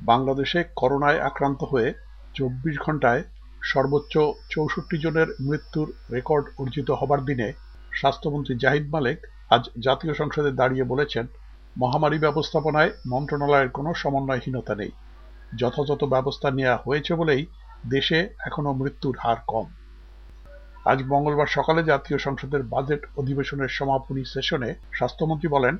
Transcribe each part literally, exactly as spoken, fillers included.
বাংলাদেশে করোনায় আক্রান্ত হয়ে চব্বিশ ঘণ্টায় সর্বোচ্চ চৌষট্টি জনের মৃত্যুর রেকর্ড অর্জিত হবার দিনে স্বাস্থ্যমন্ত্রী জাহিদ মালেক আজ জাতীয় সংসদে দাঁড়িয়ে বলেছেন, মহামারী ব্যবস্থাপনায় মন্ত্রণালয়ের কোনো সমন্বয়হীনতা নেই, যথাযথ ব্যবস্থা নেওয়া হয়েছে বলেই দেশে এখনো মৃত্যুর হার কম। আজ মঙ্গলবার সকালে জাতীয় সংসদের বাজেট অধিবেশনের সমাপনী সেশনে স্বাস্থ্যমন্ত্রী বলেন,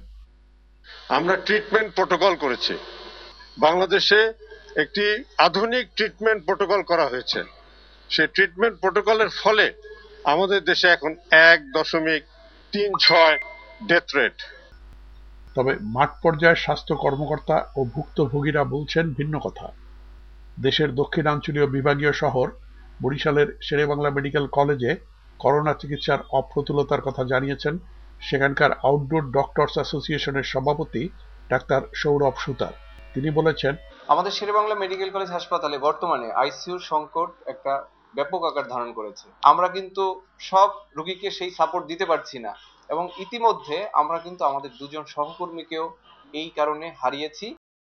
আমরা ট্রিটমেন্ট প্রোটোকল করেছি। বাংলাদেশে একটি আধুনিক ট্রিটমেন্ট প্রোটোকল করা হয়েছে। সেই ট্রিটমেন্ট প্রোটোকলের ফলে আমাদের দেশে এখন এক দশমিক তিন ছয় ডেথ রেট। তবে মাঠ পর্যায়ে স্বাস্থ্য কর্মকর্তা ও ভুক্তভোগীরা বলছেন ভিন্ন কথা। দেশের দক্ষিণাঞ্চলীয় বিভাগীয় শহর বরিশালের শেরেবাংলা মেডিকেল কলেজে করোনা চিকিৎসার অপ্রতুলতার কথা জানিয়েছেন সেখানকার আউটডোর ডক্টরস অ্যাসোসিয়েশনের সভাপতি ডাক্তার সৌরভ সুতার। তিনি বলেছেন, আমাদের শেরেবাংলা মেডিকেল কলেজ হাসপাতালে বর্তমানে আইসিইউর সংকট একটা ব্যাপক আকার ধারণ করেছে। আমরা কিন্তু সব রোগীকে সেই সাপোর্ট দিতে পারছি না এবং ইতিমধ্যে আমরা কিন্তু আমাদের দুজন সহকর্মীকেও এই কারণে হারিয়েছি।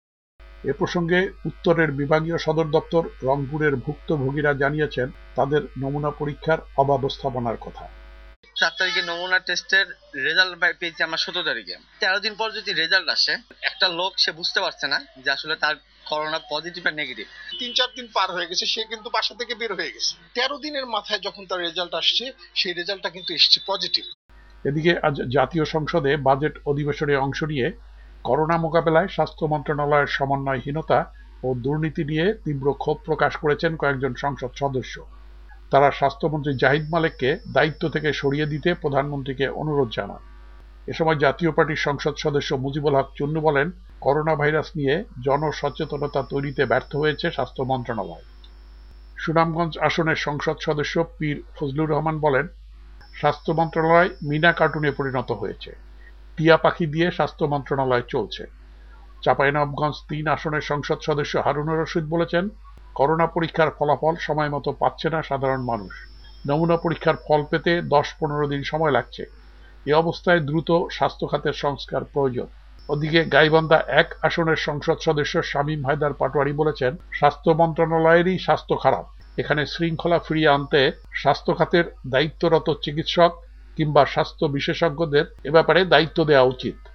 এ প্রসঙ্গে উত্তরের বিভাগীয় সদর দপ্তর রংপুরের ভুক্তভোগীরা জানিয়েছেন তাদের নমুনা পরীক্ষার অব্যবস্থাপনার কথা। সাত তারিখে নমুনা টেস্টের রেজাল্ট পেয়েছি আমরা সতেরো তারিখে। তেরো দিন পর যদি রেজাল্ট আসে, একটা লোক সে বুঝতে পারছে না যে আসলে তার করোনা পজিটিভ আর নেগেটিভ। তিন চার দিন পার হয়ে গেছে, সে কিন্তু বাসা থেকে বের হয়ে গেছে। তেরো দিনের মাথায় যখন তার রেজাল্ট আসছে, সেই রেজাল্টটা কিন্তু এসছে পজিটিভ। এদিকে আজ জাতীয় সংসদে বাজেট অধিবেশনে অংশ নিয়ে করোনা মোকাবেলায় স্বাস্থ্য মন্ত্রণালয়ের সমন্বয়হীনতা ও দুর্নীতি নিয়ে তীব্র ক্ষোভ প্রকাশ করেছেন কয়েকজন সংসদ সদস্য। তারা স্বাস্থ্যমন্ত্রী জাহিদ মালেককে দায়িত্ব থেকে সরিয়ে দিতে প্রধানমন্ত্রীকে অনুরোধ জানান। এ সময় জাতীয় পার্টির সংসদ সদস্য মুজিবুল হক চুন্নু বলেন, করোনা ভাইরাস নিয়ে জনসচেতনতা তৈরিতে ব্যর্থ হয়েছে স্বাস্থ্য মন্ত্রণালয়। সুনামগঞ্জ আসনের সংসদ সদস্য পীর ফজলুর রহমান বলেন, স্বাস্থ্য মন্ত্রণালয় মিনা কার্টুনে পরিণত হয়েছে, টিয়া পাখি দিয়ে স্বাস্থ্য মন্ত্রণালয় চলছে। চাঁপাইনবাবগঞ্জ তিন আসনের সংসদ সদস্য হারুনুর রশিদ বলেছেন, করোনা পরীক্ষার ফলাফল সময় মতো পাচ্ছে না সাধারণ মানুষ। নমুনা পরীক্ষার ফল পেতে দশ পনেরো দিন সময় লাগছে। এ অবস্থায় দ্রুত স্বাস্থ্য খাতের সংস্কার প্রয়োজন। ওদিকে গাইবান্ধা এক আসনের সংসদ সদস্য শামীম হায়দার পাটোয়ারি বলেছেন, স্বাস্থ্য মন্ত্রণালয়েরই স্বাস্থ্য খারাপ। এখানে শৃঙ্খলা ফিরিয়ে আনতে স্বাস্থ্য খাতের দায়িত্বরত চিকিৎসক কিংবা স্বাস্থ্য বিশেষজ্ঞদের এ ব্যাপারে দায়িত্ব দেওয়া উচিত।